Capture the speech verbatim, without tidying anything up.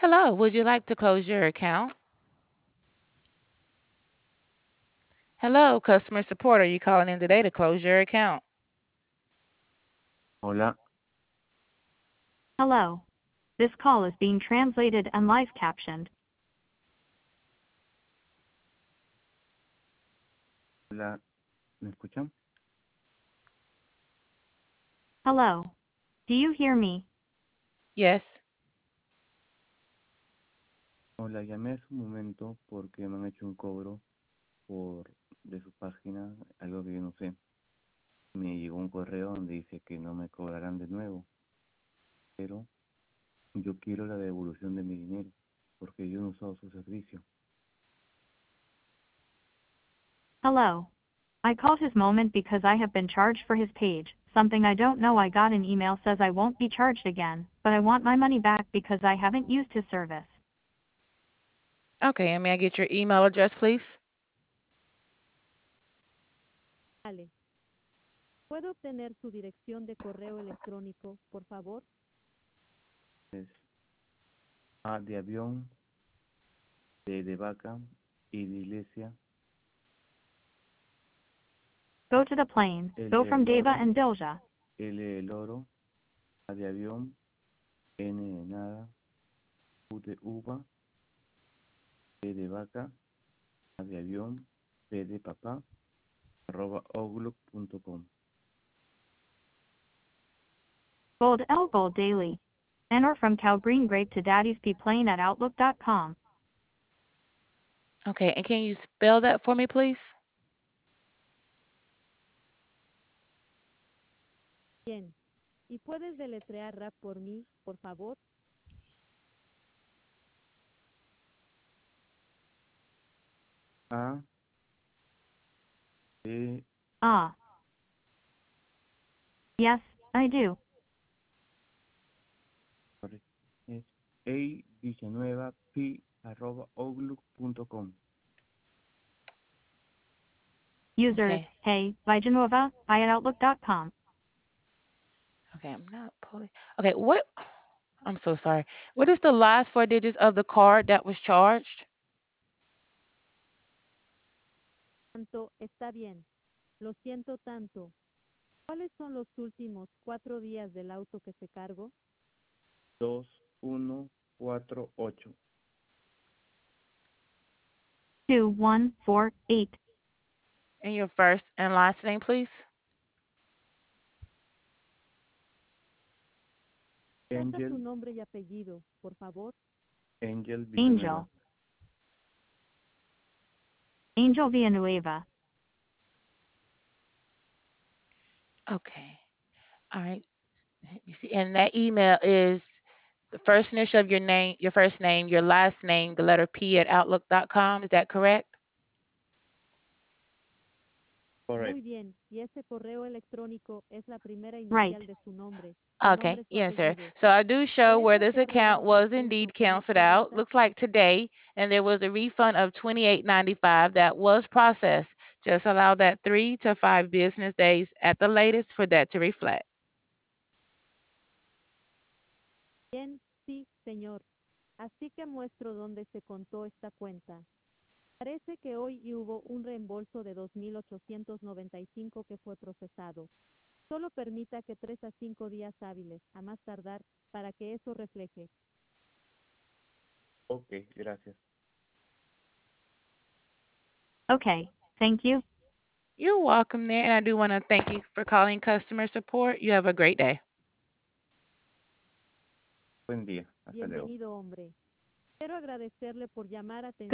Hello, would you like to close your account? Hello, customer support. Are you calling in today to close your account? Hola, Hello. This call is being translated and live captioned. hola, ¿me escuchan? Hello. Do you hear me? Yes. Hola, llamé hace un momento porque me han hecho un cobro por de su página, algo que yo no sé. Me llegó un correo donde dice que no me cobrarán de nuevo, pero yo quiero la devolución de mi dinero porque yo no he usado su servicio. Hello. I called his moment because I have been charged for his page. Something I don't know. I got an email says I won't be charged again, but I want my money back because I haven't used his service. Okay, and may I get your email address, please? Vale. ¿Puedo obtener su dirección de correo electrónico, por favor? Es A de avión, D de vaca, I de iglesia, Go to the plane. L Go de from Deva loro, and Dilja. L de loro, A de avión, N de nada, U de uva, D de vaca, A de avión, P de papá, arroba outlook punto com. Gold L Gold Daily. Enter from Cow Green Grape to Daddy's Be Plain at outlook dot com. Okay, and can you spell that for me, please? Bien. ¿Y puedes deletrear rap por mí, por favor? A, B, Ah. Yes, I do. sorry, es A Villanueva P arroba outlook punto com. Users, Okay. hey, Vijanova, I at outlook dot com. Okay, I'm not pulling. Okay, what? I'm so sorry. What is the last four digits of the card that was charged? Tanto, está bien. Lo siento tanto. ¿Cuáles son los últimos cuatro días del auto que se cargó? Dos uno cuatro ocho. Two one four eight. And your first and last name, please? Falta Angel, su nombre y apellido, por favor. Angel Villanueva. Angel. Angel Villanueva. Okay. All right. Let me see. And that email is the first initial of your name, your first name, your last name, the letter P at outlook dot com. Is that correct? Correct. Muy bien. Y ese correo electrónico es la primera Right. inicial de su nombre. Su Okay, nombre, su yes, sir. apellido. So I do show where ¿Parece this que ha account robado el was punto indeed con canceled esta out. venta? Looks like today, and there was a refund of twenty-eight ninety-five that was processed. Just allow that three to five business days at the latest for that to reflect. Bien, sí, señor. Así que muestro dónde se contó esta cuenta. Parece que hoy y hubo un reembolso de dos mil ochocientos noventa y cinco que fue procesado. Solo permita que tres a cinco días hábiles, a más tardar, para que eso refleje. Ok, gracias. Okay, thank you. You're welcome there, and I do want to thank you for calling customer support. You have a great day. Buen día. Hasta luego. Bienvenido, hombre. Quiero agradecerle por llamar a atención.